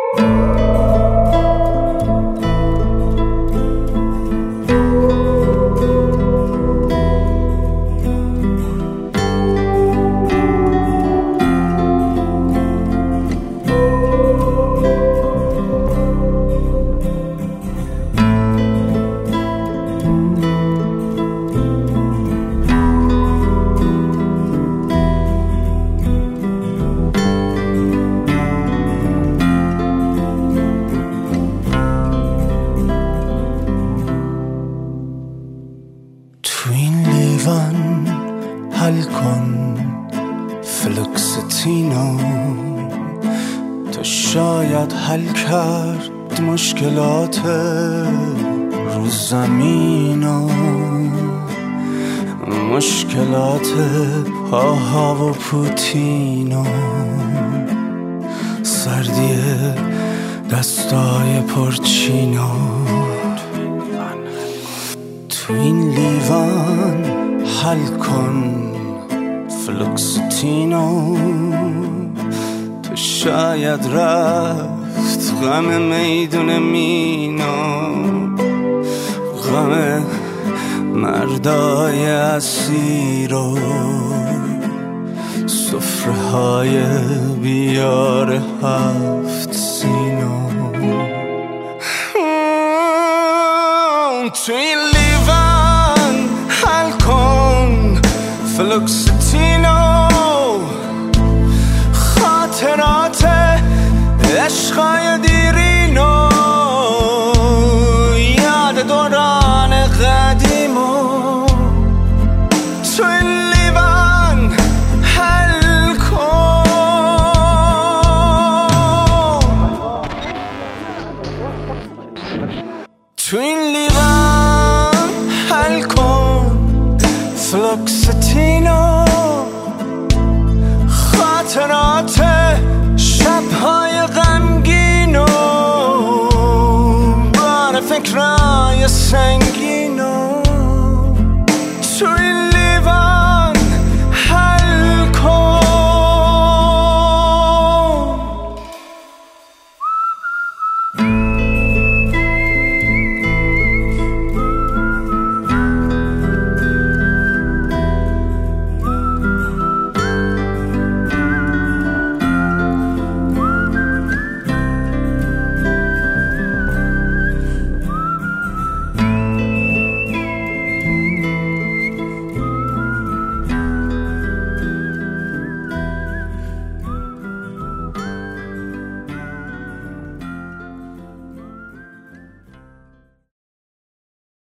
تو این لیوان حل کن فلوکستینو، تا شاید حل کرد مشکلات رو زمینو، مشکلات پاها و پوتینو، سردی دستای پرچینو. تو این لیوان حل کن فلوکستینو، تو شاید رفت غم میدون مینو، غم مردای اسیر و سفره های بیار هفت سینو. تو این لیوان حل کن فلوکستینو،